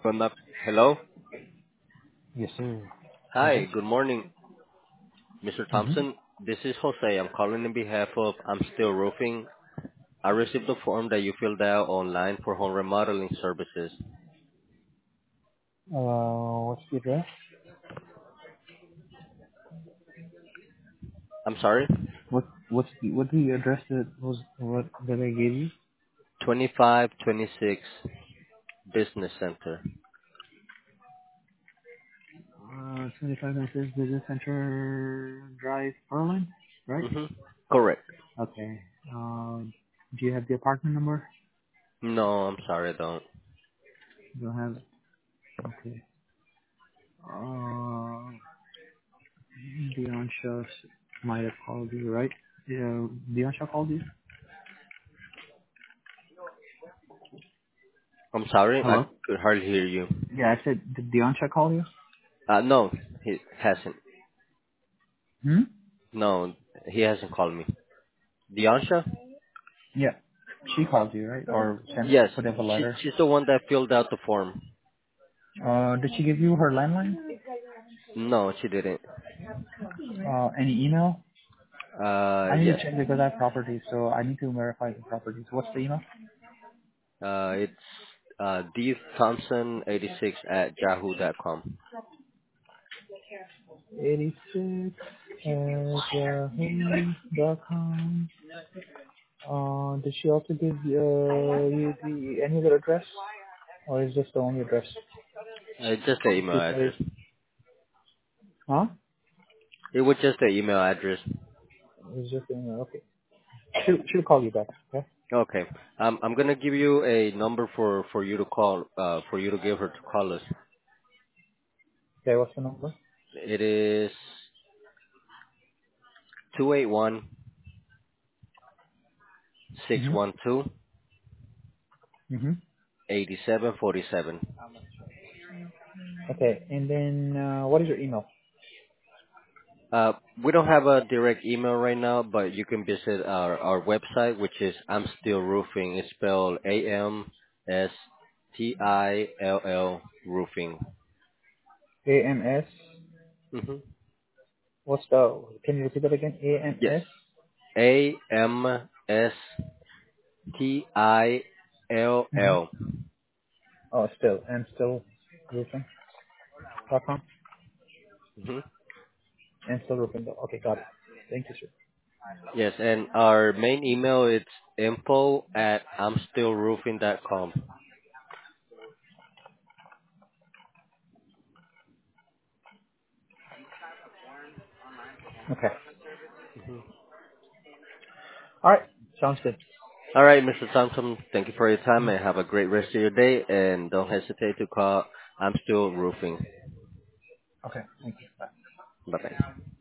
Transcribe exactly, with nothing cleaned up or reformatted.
From the- Hello. Yes, sir. Who's Hi, this? good morning, mister Mm-hmm. Thompson. This is Jose. I'm calling on behalf of I'm Still Roofing. I received the form that you filled out online for home remodeling services. Uh, what's the address? I'm sorry? What what's the what the address that was what that I gave you? twenty-five twenty-six Business Center. Uh, twenty-five Memphis Business Center Drive, Berlin, right? Mm-hmm. Correct. Okay. Um, do you have the apartment number? No, I'm sorry, I don't. You don't have it. Okay. Uh, Dion Shaw might have called you, right? Yeah, Dion Shaw called you. I'm sorry, I Hello. could hardly hear you. Yeah, I said did Dion Shaw call you? Uh, no, he hasn't. Hmm. No, he hasn't called me. Dionsha? Yeah. She called you, right? Or sent Yes, put up a she, letter. she's the one that filled out the form. Uh, did she give you her landline? No, she didn't. Uh, any email? Uh, I need yes. to check because I have properties, so I need to verify the properties. What's the email? Uh, it's uh, d thompson eighty-six at yahoo dot com. eighty-six at yahoo dot com. Uh, did she also give uh, you the any other address, or is this the only address? Uh, just the email She says, address. huh? It was just the email address. It's just the email. Okay. She'll she'll call you back. Okay. Okay. Um, I'm gonna give you a number for for you to call. Uh, for you to give her to call us. Okay. What's the number? It is two eight one six Mhm. one two Mhm. eighty seven forty seven. Okay. And then uh, what is your email? Uh, we don't have a direct email right now, but you can visit our, our website, which is I'm Still Roofing. It's spelled A M S T I L L Roofing. A M S. Mm-hmm. What's the? Can you repeat that again? A M Yes. S. A M S T I L Mhm. L. Oh, still and still roofing dot com Mm-hmm. and still roofing. Okay, got it. Thank you, sir. Yes, and our main email is info at I'm Still Roofing dot com. Okay. All right. Sounds good. All right, mister Thompson, thank you for your time Mhm. and have a great rest of your day. And don't hesitate to call I'm Still Roofing. Okay. Thank you. Bye. Bye bye.